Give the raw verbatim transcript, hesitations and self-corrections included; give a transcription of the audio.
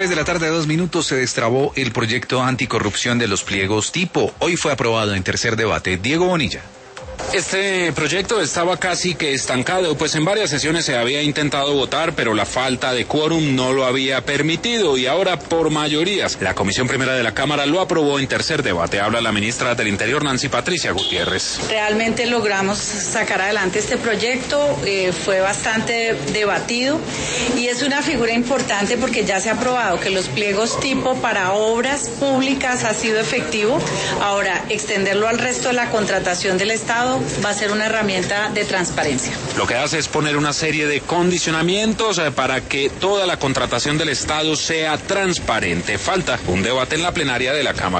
Desde la tarde, dos minutos, se destrabó el proyecto anticorrupción de los pliegos tipo. Hoy fue aprobado en tercer debate. Diego Bonilla. Este proyecto estaba casi que estancado, pues en varias sesiones se había intentado votar, pero la falta de quórum no lo había permitido y ahora por mayorías la Comisión Primera de la Cámara lo aprobó en tercer debate. Habla la ministra del Interior, Nancy Patricia Gutiérrez. Realmente logramos sacar adelante este proyecto, eh, fue bastante debatido y es una figura importante porque ya se ha aprobado que los pliegos tipo para obras públicas ha sido efectivo. Ahora, extenderlo al resto de la contratación del Estado va a ser una herramienta de transparencia. Lo que hace es poner una serie de condicionamientos para que toda la contratación del Estado sea transparente. Falta un debate en la plenaria de la Cámara.